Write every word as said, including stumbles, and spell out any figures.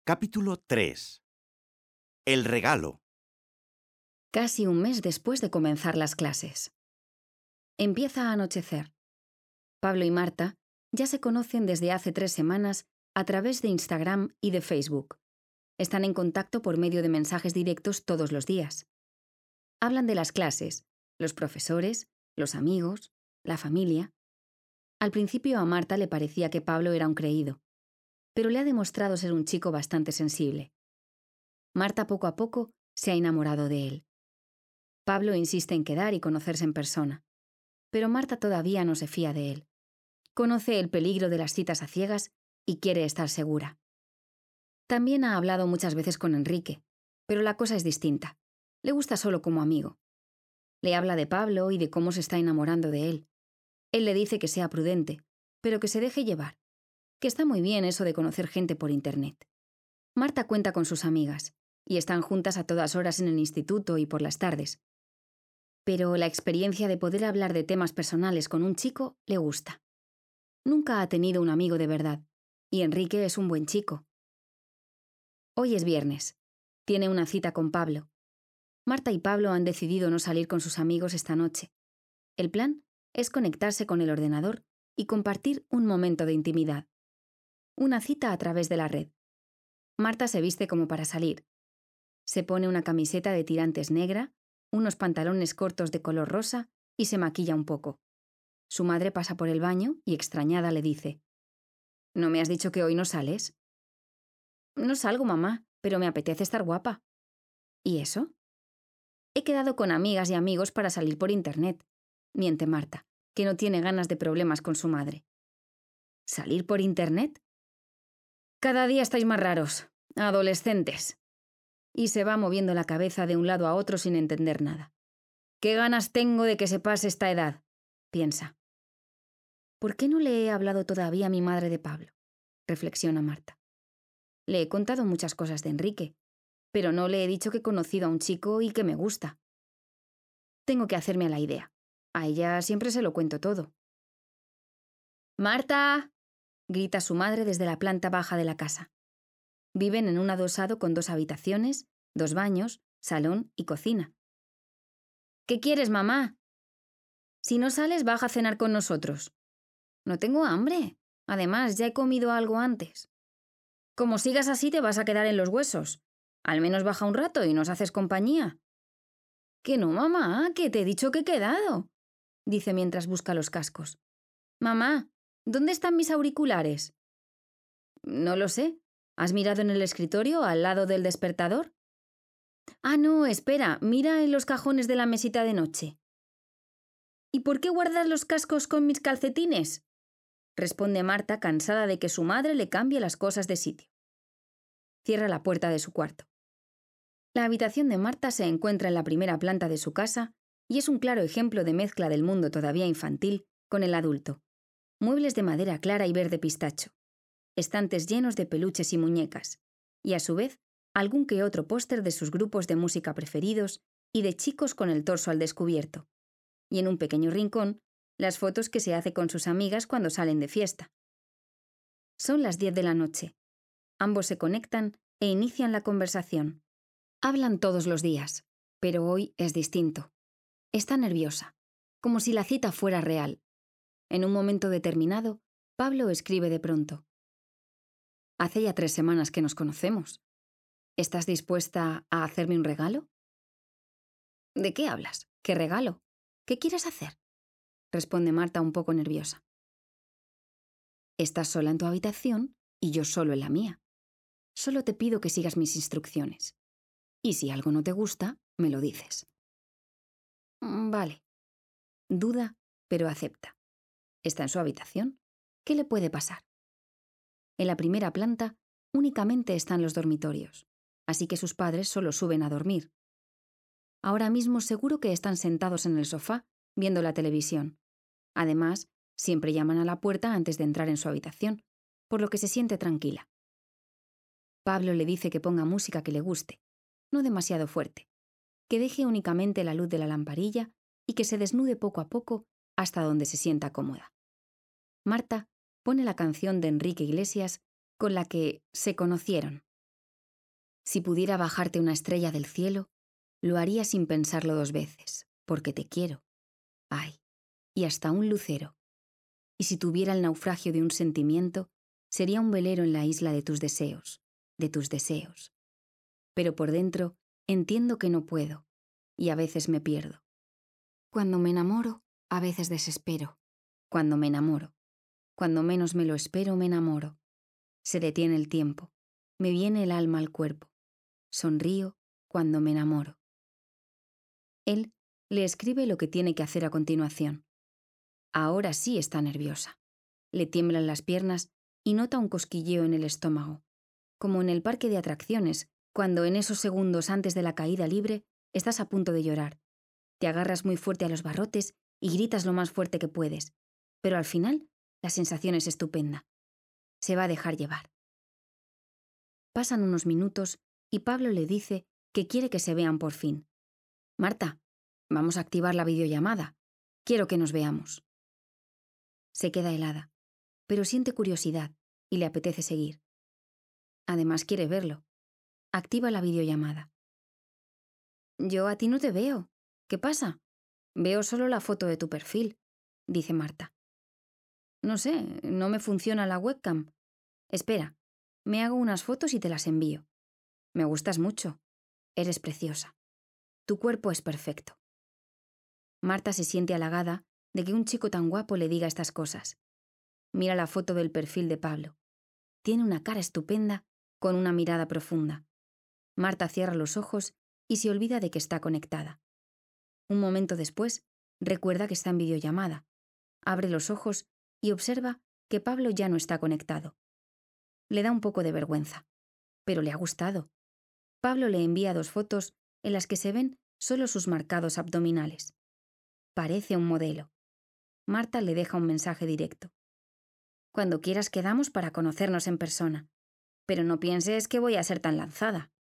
Capítulo tres. El regalo. Casi un mes después de comenzar las clases. Empieza a anochecer. Pablo y Marta ya se conocen desde hace tres semanas a través de Instagram y de Facebook. Están en contacto por medio de mensajes directos todos los días. Hablan de las clases, los profesores, los amigos, la familia. Al principio a Marta le parecía que Pablo era un creído, pero le ha demostrado ser un chico bastante sensible. Marta poco a poco se ha enamorado de él. Pablo insiste en quedar y conocerse en persona, pero Marta todavía no se fía de él. Conoce el peligro de las citas a ciegas y quiere estar segura. También ha hablado muchas veces con Enrique, pero la cosa es distinta. Le gusta solo como amigo. Le habla de Pablo y de cómo se está enamorando de él. Él le dice que sea prudente, pero que se deje llevar, que está muy bien eso de conocer gente por internet. Marta cuenta con sus amigas, y están juntas a todas horas en el instituto y por las tardes. Pero la experiencia de poder hablar de temas personales con un chico le gusta. Nunca ha tenido un amigo de verdad, y Enrique es un buen chico. Hoy es viernes. Tiene una cita con Pablo. Marta y Pablo han decidido no salir con sus amigos esta noche. El plan es conectarse con el ordenador y compartir un momento de intimidad. Una cita a través de la red. Marta se viste como para salir. Se pone una camiseta de tirantes negra, unos pantalones cortos de color rosa y se maquilla un poco. Su madre pasa por el baño y, extrañada, le dice: ¿No me has dicho que hoy no sales? No salgo, mamá, pero me apetece estar guapa. ¿Y eso? He quedado con amigas y amigos para salir por internet. Miente Marta, que no tiene ganas de problemas con su madre. ¿Salir por internet? Cada día estáis más raros, adolescentes. Y se va moviendo la cabeza de un lado a otro sin entender nada. ¿Qué ganas tengo de que se pase esta edad?, piensa. ¿Por qué no le he hablado todavía a mi madre de Pablo?, reflexiona Marta. Le he contado muchas cosas de Enrique, pero no le he dicho que he conocido a un chico y que me gusta. Tengo que hacerme a la idea. A ella siempre se lo cuento todo. ¡Marta!, grita su madre desde la planta baja de la casa. Viven en un adosado con dos habitaciones, dos baños, salón y cocina. ¿Qué quieres, mamá? Si no sales, baja a cenar con nosotros. No tengo hambre. Además, ya he comido algo antes. Como sigas así, te vas a quedar en los huesos. Al menos baja un rato y nos haces compañía. Que no, mamá, que te he dicho que he quedado, dice mientras busca los cascos. Mamá, ¿dónde están mis auriculares? No lo sé. ¿Has mirado en el escritorio al lado del despertador? Ah, no, espera, mira en los cajones de la mesita de noche. ¿Y por qué guardas los cascos con mis calcetines?, responde Marta, cansada de que su madre le cambie las cosas de sitio. Cierra la puerta de su cuarto. La habitación de Marta se encuentra en la primera planta de su casa y es un claro ejemplo de mezcla del mundo todavía infantil con el adulto. Muebles de madera clara y verde pistacho, estantes llenos de peluches y muñecas, y a su vez algún que otro póster de sus grupos de música preferidos y de chicos con el torso al descubierto. Y en un pequeño rincón, las fotos que se hace con sus amigas cuando salen de fiesta. Son las diez de la noche. Ambos se conectan e inician la conversación. Hablan todos los días, pero hoy es distinto. Está nerviosa, como si la cita fuera real. En un momento determinado, Pablo escribe de pronto: Hace ya tres semanas que nos conocemos. ¿Estás dispuesta a hacerme un regalo? ¿De qué hablas? ¿Qué regalo? ¿Qué quieres hacer?, responde Marta un poco nerviosa. Estás sola en tu habitación y yo solo en la mía. Solo te pido que sigas mis instrucciones. Y si algo no te gusta, me lo dices. Mm, Vale. Duda, pero acepta. Está en su habitación. ¿Qué le puede pasar? En la primera planta únicamente están los dormitorios, así que sus padres solo suben a dormir. Ahora mismo seguro que están sentados en el sofá viendo la televisión. Además, siempre llaman a la puerta antes de entrar en su habitación, por lo que se siente tranquila. Pablo le dice que ponga música que le guste, no demasiado fuerte, que deje únicamente la luz de la lamparilla y que se desnude poco a poco hasta donde se sienta cómoda. Marta pone la canción de Enrique Iglesias con la que se conocieron. Si pudiera bajarte una estrella del cielo, lo haría sin pensarlo dos veces, porque te quiero. Ay, y hasta un lucero. Y si tuviera el naufragio de un sentimiento, sería un velero en la isla de tus deseos, de tus deseos. Pero por dentro entiendo que no puedo, y a veces me pierdo. Cuando me enamoro, a veces desespero. Cuando me enamoro. Cuando menos me lo espero, me enamoro. Se detiene el tiempo. Me viene el alma al cuerpo. Sonrío cuando me enamoro. Él le escribe lo que tiene que hacer a continuación. Ahora sí está nerviosa. Le tiemblan las piernas y nota un cosquilleo en el estómago, como en el parque de atracciones, cuando en esos segundos antes de la caída libre estás a punto de llorar. Te agarras muy fuerte a los barrotes y gritas lo más fuerte que puedes, pero al final la sensación es estupenda. Se va a dejar llevar. Pasan unos minutos y Pablo le dice que quiere que se vean por fin. Marta, vamos a activar la videollamada. Quiero que nos veamos. Se queda helada, pero siente curiosidad y le apetece seguir. Además quiere verlo. Activa la videollamada. Yo a ti no te veo. ¿Qué pasa? Veo solo la foto de tu perfil, dice Marta. No sé, no me funciona la webcam. Espera, me hago unas fotos y te las envío. Me gustas mucho. Eres preciosa. Tu cuerpo es perfecto. Marta se siente halagada de que un chico tan guapo le diga estas cosas. Mira la foto del perfil de Pablo. Tiene una cara estupenda con una mirada profunda. Marta cierra los ojos y se olvida de que está conectada. Un momento después, recuerda que está en videollamada. Abre los ojos y observa que Pablo ya no está conectado. Le da un poco de vergüenza, pero le ha gustado. Pablo le envía dos fotos en las que se ven solo sus marcados abdominales. Parece un modelo. Marta le deja un mensaje directo. Cuando quieras quedamos para conocernos en persona, pero no pienses que voy a ser tan lanzada.